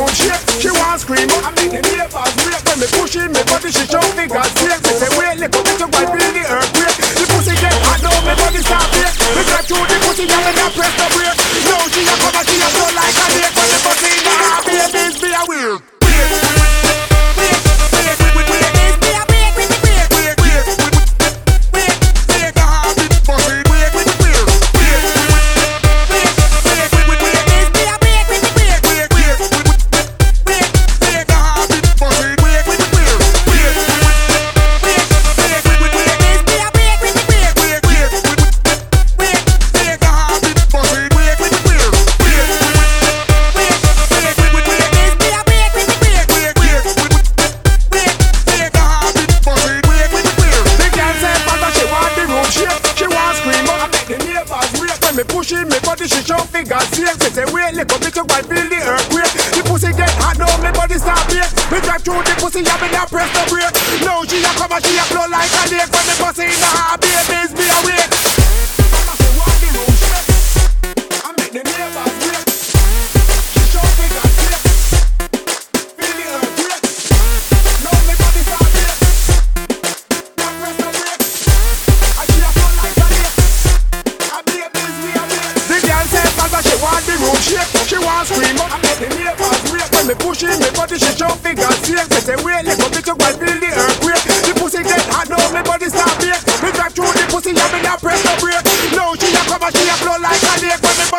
room shake. She want scream, I make the neighbors wait. When me pushing me body, she show fingers straight. Me say wait, little bit of white feel the earthquake. The pussy get hot now, me body start break. Me drive through the pussy, and me not press the brake. Now she a come and she a blow like a snake. When the pussy in the heart, babies be a weird. Me pushing me body, she show fingers straight. Me say wait, little bit of white feel the earthquake. The pussy get hot now, me body start break. Me drive through the pussy, and me not press the brake. Now she a come and she a blow like a snake. When me pussy in the heart, babies be awake. Mama say walk the room shake, I make the neighbors wait. She show fingers straight, feel the earthquake. Now me body start break, not press the brake. And she a blow like a snake. She want the room shake, she want scream up. I make the neighbors wait. When me pushing me body, she show fingers straight. Me say wait, little bit of white feel the earthquake. The pussy get hot now, me body start break. Me drive through the pussy, and me not press the brake. Now she a come and she a blow like a snake. When me